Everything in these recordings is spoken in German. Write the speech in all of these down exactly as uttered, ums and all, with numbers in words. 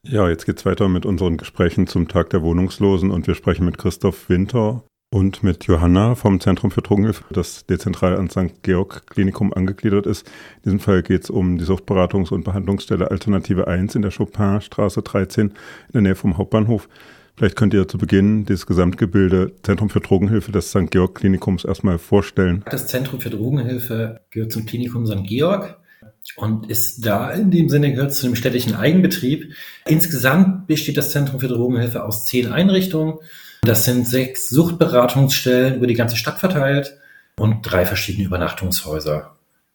Ja, jetzt geht's weiter mit unseren Gesprächen zum Tag der Wohnungslosen und wir sprechen mit Christoph Winter und mit Johanna vom Zentrum für Drogenhilfe, das dezentral an Sankt Georg Klinikum angegliedert ist. In diesem Fall geht's um die Suchtberatungs- und Behandlungsstelle Alternative eins in der Chopinstraße dreizehn in der Nähe vom Hauptbahnhof. Vielleicht könnt ihr zu Beginn dieses Gesamtgebilde Zentrum für Drogenhilfe des Sankt Georg Klinikums erstmal vorstellen. Das Zentrum für Drogenhilfe gehört zum Klinikum Sankt Georg und ist da in dem Sinne gehört zu dem städtischen Eigenbetrieb. Insgesamt besteht das Zentrum für Drogenhilfe aus zehn Einrichtungen. Das sind sechs Suchtberatungsstellen über die ganze Stadt verteilt und drei verschiedene Übernachtungshäuser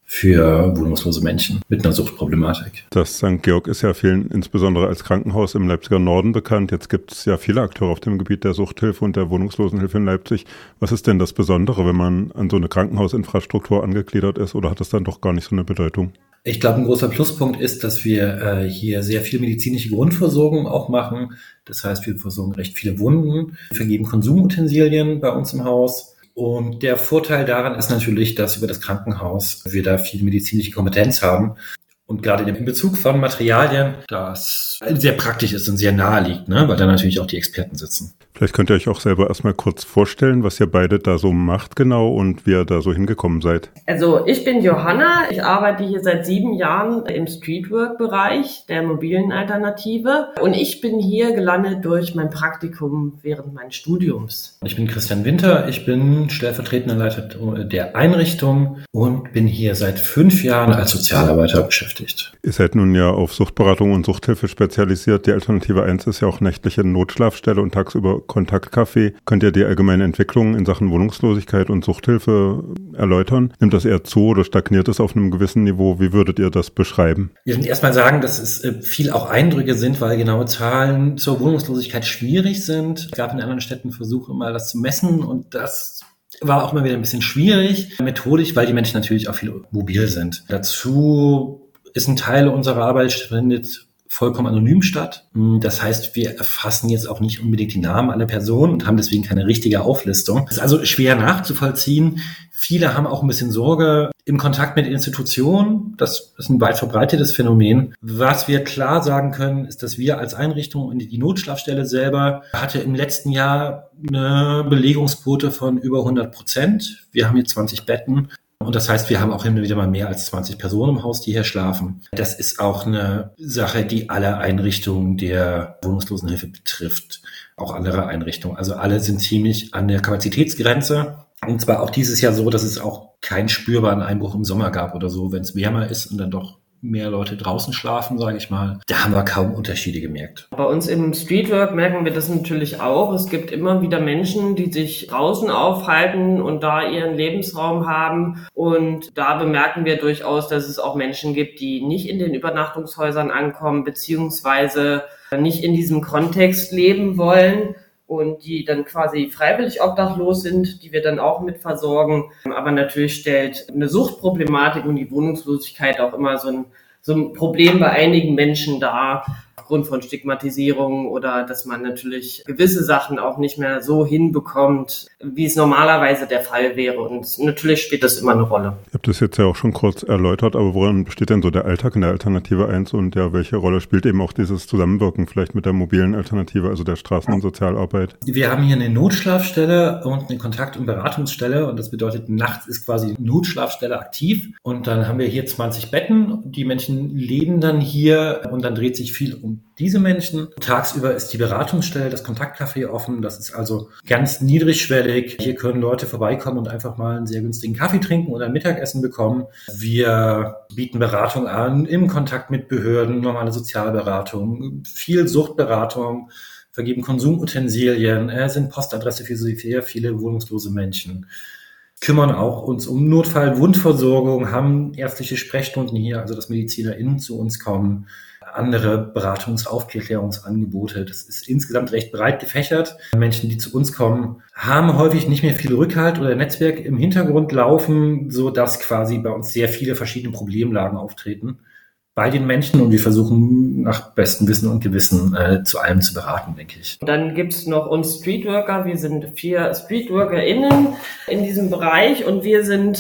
für wohnungslose Menschen mit einer Suchtproblematik. Das Sankt Georg ist ja vielen insbesondere als Krankenhaus im Leipziger Norden bekannt. Jetzt gibt es ja viele Akteure auf dem Gebiet der Suchthilfe und der Wohnungslosenhilfe in Leipzig. Was ist denn das Besondere, wenn man an so eine Krankenhausinfrastruktur angegliedert ist, oder hat das dann doch gar nicht so eine Bedeutung? Ich glaube, ein großer Pluspunkt ist, dass wir äh, hier sehr viel medizinische Grundversorgung auch machen. Das heißt, wir versorgen recht viele Wunden, wir vergeben Konsumutensilien bei uns im Haus. Und der Vorteil daran ist natürlich, dass über das Krankenhaus wir da viel medizinische Kompetenz haben. Und gerade in Bezug von Materialien, das sehr praktisch ist und sehr nahe liegt, ne? Weil da natürlich auch die Experten sitzen. Vielleicht könnt ihr euch auch selber erstmal kurz vorstellen, was ihr beide da so macht genau und wie ihr da so hingekommen seid. Also ich bin Johanna, ich arbeite hier seit sieben Jahren im Streetwork-Bereich der mobilen Alternative und ich bin hier gelandet durch mein Praktikum während meines Studiums. Ich bin Christian Winter, ich bin stellvertretender Leiter der Einrichtung und bin hier seit fünf Jahren als Sozialarbeiter beschäftigt. Ihr seid nun ja auf Suchtberatung und Suchthilfe spezialisiert. Die Alternative eins ist ja auch nächtliche Notschlafstelle und tagsüber Kontaktcafé. Könnt ihr die allgemeine Entwicklung in Sachen Wohnungslosigkeit und Suchthilfe erläutern? Nimmt das eher zu oder stagniert es auf einem gewissen Niveau? Wie würdet ihr das beschreiben? Wir würden erstmal sagen, dass es viel auch Eindrücke sind, weil genaue Zahlen zur Wohnungslosigkeit schwierig sind. Es gab in anderen Städten Versuche, mal das zu messen und das war auch immer wieder ein bisschen schwierig, methodisch, weil die Menschen natürlich auch viel mobil sind. Dazu ist ein Teil unserer Arbeit findet vollkommen anonym statt. Das heißt, wir erfassen jetzt auch nicht unbedingt die Namen aller Personen und haben deswegen keine richtige Auflistung. Das ist also schwer nachzuvollziehen. Viele haben auch ein bisschen Sorge im Kontakt mit Institutionen. Das ist ein weit verbreitetes Phänomen. Was wir klar sagen können, ist, dass wir als Einrichtung und die Notschlafstelle selber hatte im letzten Jahr eine Belegungsquote von über hundert Prozent. Wir haben hier zwanzig Betten. Und das heißt, wir haben auch immer wieder mal mehr als zwanzig Personen im Haus, die hier schlafen. Das ist auch eine Sache, die alle Einrichtungen der Wohnungslosenhilfe betrifft. Auch andere Einrichtungen. Also alle sind ziemlich an der Kapazitätsgrenze. Und zwar auch dieses Jahr so, dass es auch keinen spürbaren Einbruch im Sommer gab oder so, wenn es wärmer ist und dann doch mehr Leute draußen schlafen, sage ich mal. Da haben wir kaum Unterschiede gemerkt. Bei uns im Streetwork merken wir das natürlich auch. Es gibt immer wieder Menschen, die sich draußen aufhalten und da ihren Lebensraum haben. Und da bemerken wir durchaus, dass es auch Menschen gibt, die nicht in den Übernachtungshäusern ankommen, beziehungsweise nicht in diesem Kontext leben wollen. Und die dann quasi freiwillig obdachlos sind, die wir dann auch mit versorgen. Aber natürlich stellt eine Suchtproblematik und die Wohnungslosigkeit auch immer so ein, so ein Problem bei einigen Menschen dar, aufgrund von Stigmatisierung oder dass man natürlich gewisse Sachen auch nicht mehr so hinbekommt, wie es normalerweise der Fall wäre. Und natürlich spielt das immer eine Rolle. Ihr habt das jetzt ja auch schon kurz erläutert, aber woran besteht denn so der Alltag in der Alternative eins und ja, welche Rolle spielt eben auch dieses Zusammenwirken vielleicht mit der mobilen Alternative, also der Straßen- und Sozialarbeit? Wir haben hier eine Notschlafstelle und eine Kontakt- und Beratungsstelle und das bedeutet, nachts ist quasi Notschlafstelle aktiv und dann haben wir hier zwanzig Betten. Die Menschen leben dann hier und dann dreht sich viel um diese Menschen. Tagsüber ist die Beratungsstelle, das Kontaktcafé offen. Das ist also ganz niedrigschwellig. Hier können Leute vorbeikommen und einfach mal einen sehr günstigen Kaffee trinken oder ein Mittagessen bekommen. Wir bieten Beratung an im Kontakt mit Behörden, normale Sozialberatung, viel Suchtberatung, vergeben Konsumutensilien, äh, sind Postadresse für sehr viele wohnungslose Menschen. Kümmern auch uns um Notfall-Wundversorgung, haben ärztliche Sprechstunden hier, also dass MedizinerInnen zu uns kommen, andere Beratungs-, Aufklärungsangebote. Das ist insgesamt recht breit gefächert. Menschen, die zu uns kommen, haben häufig nicht mehr viel Rückhalt oder Netzwerk im Hintergrund laufen, so dass quasi bei uns sehr viele verschiedene Problemlagen auftreten bei den Menschen und wir versuchen nach bestem Wissen und Gewissen äh, zu allem zu beraten, denke ich. Dann gibt's noch uns Streetworker. Wir sind vier StreetworkerInnen in diesem Bereich und wir sind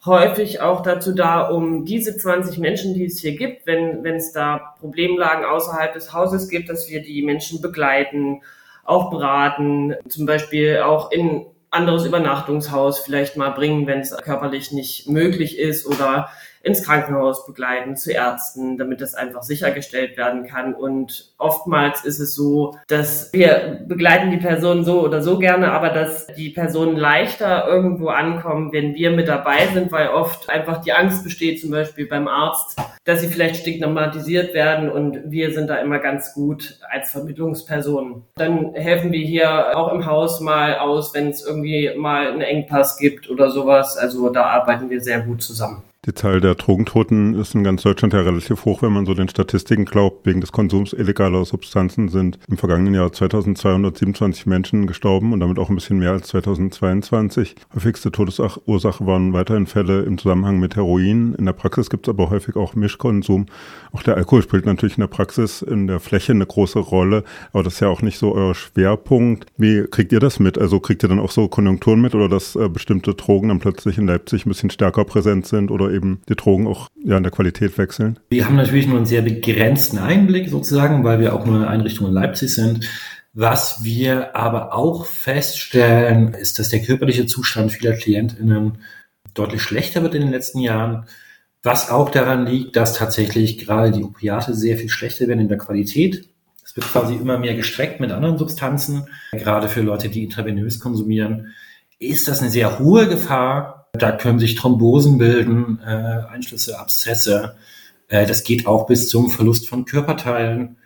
häufig auch dazu da, um diese zwanzig Menschen, die es hier gibt, wenn wenn es da Problemlagen außerhalb des Hauses gibt, dass wir die Menschen begleiten, auch beraten, zum Beispiel auch in anderes Übernachtungshaus vielleicht mal bringen, wenn es körperlich nicht möglich ist, oder ins Krankenhaus begleiten, zu Ärzten, damit das einfach sichergestellt werden kann. Und oftmals ist es so, dass wir begleiten die Person so oder so gerne, aber dass die Personen leichter irgendwo ankommen, wenn wir mit dabei sind, weil oft einfach die Angst besteht, zum Beispiel beim Arzt, dass sie vielleicht stigmatisiert werden, und wir sind da immer ganz gut als Vermittlungspersonen. Dann helfen wir hier auch im Haus mal aus, wenn es irgendwie mal einen Engpass gibt oder sowas. Also da arbeiten wir sehr gut zusammen. Die Zahl der Drogentoten ist in ganz Deutschland ja relativ hoch, wenn man so den Statistiken glaubt. Wegen des Konsums illegaler Substanzen sind im vergangenen Jahr zweitausendzweihundertsiebenundzwanzig Menschen gestorben und damit auch ein bisschen mehr als zweitausendzweiundzwanzig. Häufigste Todesursache waren weiterhin Fälle im Zusammenhang mit Heroin. In der Praxis gibt es aber häufig auch Mischkonsum. Auch der Alkohol spielt natürlich in der Praxis in der Fläche eine große Rolle, aber das ist ja auch nicht so euer Schwerpunkt. Wie kriegt ihr das mit? Also kriegt ihr dann auch so Konjunkturen mit, oder dass äh, bestimmte Drogen dann plötzlich in Leipzig ein bisschen stärker präsent sind oder eben die Drogen auch ja in der Qualität wechseln? Wir haben natürlich nur einen sehr begrenzten Einblick sozusagen, weil wir auch nur eine Einrichtung in Leipzig sind. Was wir aber auch feststellen, ist, dass der körperliche Zustand vieler KlientInnen deutlich schlechter wird in den letzten Jahren. Was auch daran liegt, dass tatsächlich gerade die Opiate sehr viel schlechter werden in der Qualität. Es wird quasi immer mehr gestreckt mit anderen Substanzen. Gerade für Leute, die intravenös konsumieren, ist das eine sehr hohe Gefahr. Da können sich Thrombosen bilden, äh, Einschlüsse, Abszesse. Äh, das geht auch bis zum Verlust von Körperteilen.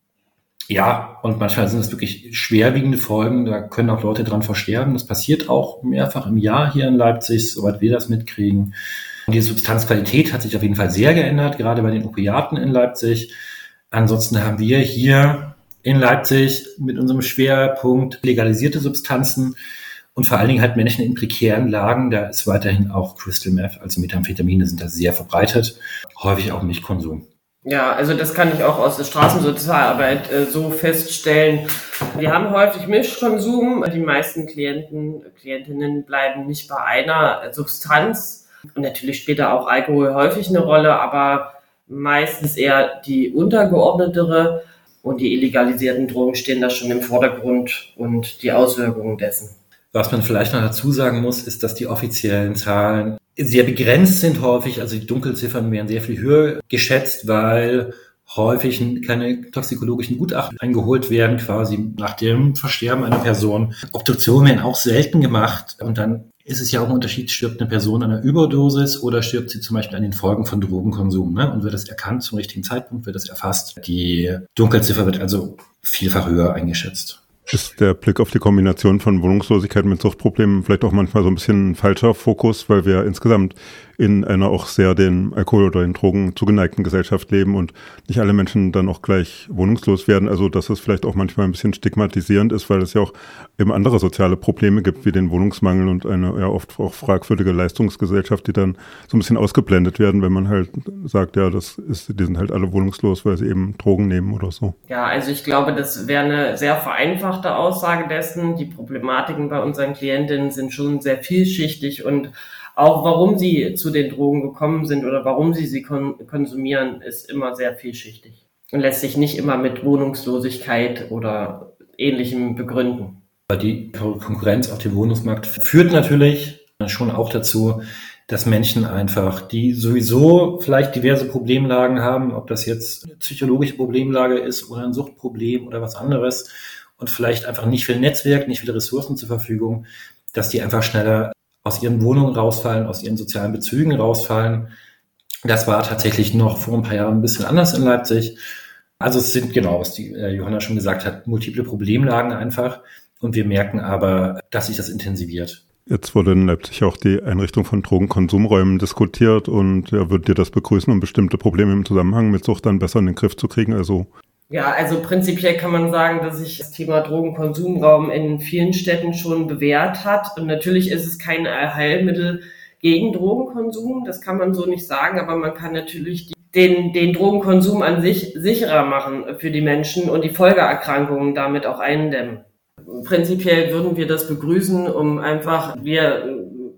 Ja, und manchmal sind das wirklich schwerwiegende Folgen. Da können auch Leute dran versterben. Das passiert auch mehrfach im Jahr hier in Leipzig, soweit wir das mitkriegen. Und die Substanzqualität hat sich auf jeden Fall sehr geändert, gerade bei den Opiaten in Leipzig. Ansonsten haben wir hier in Leipzig mit unserem Schwerpunkt legalisierte Substanzen und vor allen Dingen halt Menschen in prekären Lagen. Da ist weiterhin auch Crystal Meth, also Methamphetamine sind da sehr verbreitet. Häufig auch Mischkonsum. Ja, also das kann ich auch aus der Straßensozialarbeit äh, so feststellen. Wir haben häufig Mischkonsum. Die meisten Klienten, Klientinnen bleiben nicht bei einer Substanz. Und natürlich spielt da auch Alkohol häufig eine Rolle, aber meistens eher die untergeordnetere, und die illegalisierten Drogen stehen da schon im Vordergrund und die Auswirkungen dessen. Was man vielleicht noch dazu sagen muss, ist, dass die offiziellen Zahlen sehr begrenzt sind häufig. Also die Dunkelziffern werden sehr viel höher geschätzt, weil häufig keine toxikologischen Gutachten eingeholt werden, quasi nach dem Versterben einer Person. Obduktionen werden auch selten gemacht, und dann ist es ja auch ein Unterschied, stirbt eine Person an einer Überdosis oder stirbt sie zum Beispiel an den Folgen von Drogenkonsum, ne? Und wird das erkannt zum richtigen Zeitpunkt, wird das erfasst. Die Dunkelziffer wird also vielfach höher eingeschätzt. Ist der Blick auf die Kombination von Wohnungslosigkeit mit Suchtproblemen vielleicht auch manchmal so ein bisschen ein falscher Fokus, weil wir insgesamt in einer auch sehr den Alkohol oder den Drogen zugeneigten Gesellschaft leben und nicht alle Menschen dann auch gleich wohnungslos werden. Also dass es vielleicht auch manchmal ein bisschen stigmatisierend ist, weil es ja auch eben andere soziale Probleme gibt, wie den Wohnungsmangel und eine ja oft auch fragwürdige Leistungsgesellschaft, die dann so ein bisschen ausgeblendet werden, wenn man halt sagt, ja, das ist, die sind halt alle wohnungslos, weil sie eben Drogen nehmen oder so. Ja, also ich glaube, das wäre eine sehr vereinfachte Aussage dessen. Die Problematiken bei unseren Klientinnen sind schon sehr vielschichtig, und auch warum sie zu den Drogen gekommen sind oder warum sie sie kon- konsumieren, ist immer sehr vielschichtig und lässt sich nicht immer mit Wohnungslosigkeit oder Ähnlichem begründen. Die Konkurrenz auf dem Wohnungsmarkt führt natürlich schon auch dazu, dass Menschen einfach, die sowieso vielleicht diverse Problemlagen haben, ob das jetzt eine psychologische Problemlage ist oder ein Suchtproblem oder was anderes, und vielleicht einfach nicht viel Netzwerk, nicht viele Ressourcen zur Verfügung, dass die einfach schneller aus ihren Wohnungen rausfallen, aus ihren sozialen Bezügen rausfallen. Das war tatsächlich noch vor ein paar Jahren ein bisschen anders in Leipzig. Also es sind, genau, was die äh, Johanna schon gesagt hat, multiple Problemlagen einfach. Und wir merken aber, dass sich das intensiviert. Jetzt wurde in Leipzig auch die Einrichtung von Drogenkonsumräumen diskutiert, und ja, würdet ihr das begrüßen, um bestimmte Probleme im Zusammenhang mit Sucht dann besser in den Griff zu kriegen? Also Ja, also prinzipiell kann man sagen, dass sich das Thema Drogenkonsumraum in vielen Städten schon bewährt hat. Und natürlich ist es kein Heilmittel gegen Drogenkonsum, das kann man so nicht sagen, aber man kann natürlich die, den, den Drogenkonsum an sich sicherer machen für die Menschen und die Folgeerkrankungen damit auch eindämmen. Prinzipiell würden wir das begrüßen, um einfach, wir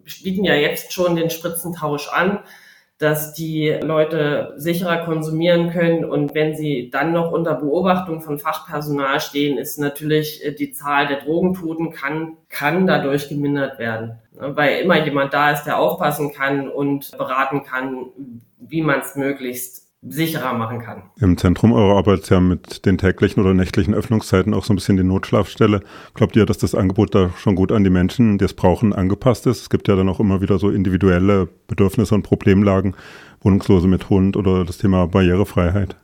bieten ja jetzt schon den Spritzentausch an, dass die Leute sicherer konsumieren können. Und wenn sie dann noch unter Beobachtung von Fachpersonal stehen, ist natürlich die Zahl der Drogentoten kann, kann dadurch gemindert werden. Weil immer jemand da ist, der aufpassen kann und beraten kann, wie man es möglichst sicherer machen kann. Im Zentrum eurer Arbeit ist ja mit den täglichen oder nächtlichen Öffnungszeiten auch so ein bisschen die Notschlafstelle. Glaubt ihr, dass das Angebot da schon gut an die Menschen, die es brauchen, angepasst ist? Es gibt ja dann auch immer wieder so individuelle Bedürfnisse und Problemlagen, Wohnungslose mit Hund oder das Thema Barrierefreiheit.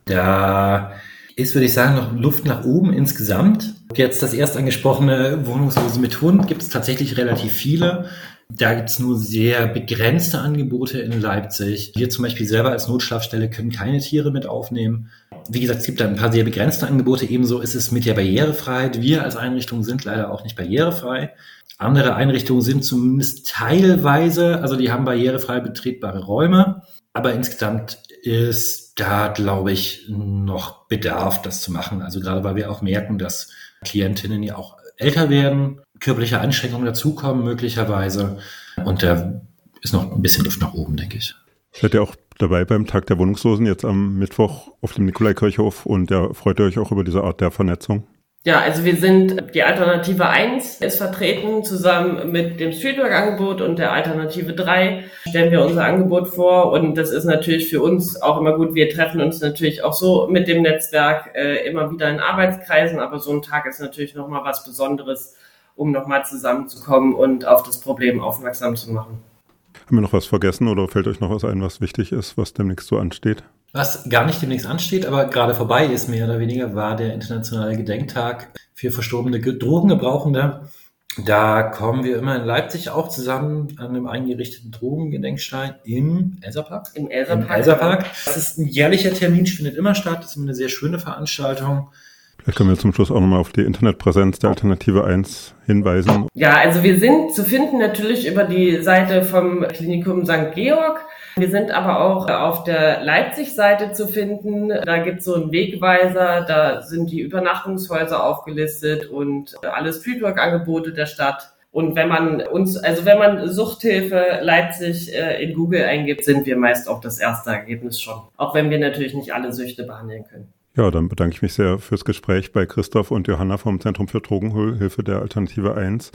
Da ist, würde ich sagen, noch Luft nach oben insgesamt. Jetzt das erst angesprochene Wohnungslose mit Hund gibt es tatsächlich relativ viele. Da gibt es nur sehr begrenzte Angebote in Leipzig. Wir zum Beispiel selber als Notschlafstelle können keine Tiere mit aufnehmen. Wie gesagt, es gibt da ein paar sehr begrenzte Angebote. Ebenso ist es mit der Barrierefreiheit. Wir als Einrichtung sind leider auch nicht barrierefrei. Andere Einrichtungen sind zumindest teilweise, also die haben barrierefrei betretbare Räume. Aber insgesamt ist da, glaube ich, noch Bedarf, das zu machen. Also gerade weil wir auch merken, dass Klientinnen ja auch älter werden, körperliche Anstrengungen dazukommen möglicherweise. Und da ist noch ein bisschen Luft nach oben, denke ich. Seid ihr auch dabei beim Tag der Wohnungslosen jetzt am Mittwoch auf dem Nikolaikirchhof und ja, freut ihr euch auch über diese Art der Vernetzung? Ja, also wir sind, die Alternative eins ist vertreten, zusammen mit dem Streetwork-Angebot und der Alternative drei stellen wir unser Angebot vor und das ist natürlich für uns auch immer gut. Wir treffen uns natürlich auch so mit dem Netzwerk äh, immer wieder in Arbeitskreisen, aber so ein Tag ist natürlich nochmal was Besonderes, um nochmal zusammenzukommen und auf das Problem aufmerksam zu machen. Haben wir noch was vergessen oder fällt euch noch was ein, was wichtig ist, was demnächst so ansteht? Was gar nicht demnächst ansteht, aber gerade vorbei ist, mehr oder weniger, war der internationale Gedenktag für verstorbene Drogengebrauchende. Da kommen wir immer in Leipzig auch zusammen an einem eingerichteten Drogengedenkstein im Elserpark. Im Elserpark. Im Elserpark. Das ist ein jährlicher Termin, findet immer statt. Das ist eine sehr schöne Veranstaltung. Vielleicht können wir zum Schluss auch nochmal auf die Internetpräsenz der Alternative eins hinweisen. Ja, also wir sind zu finden natürlich über die Seite vom Klinikum Sankt Georg. Wir sind aber auch auf der Leipzig-Seite zu finden. Da gibt es so einen Wegweiser, da sind die Übernachtungshäuser aufgelistet und alle Streetwork-Angebote der Stadt. Und wenn man uns, also wenn man Suchthilfe Leipzig äh, in Google eingibt, sind wir meist auch das erste Ergebnis schon. Auch wenn wir natürlich nicht alle Süchte behandeln können. Ja, dann bedanke ich mich sehr fürs Gespräch bei Christoph und Johanna vom Zentrum für Drogenhilfe der Alternative eins.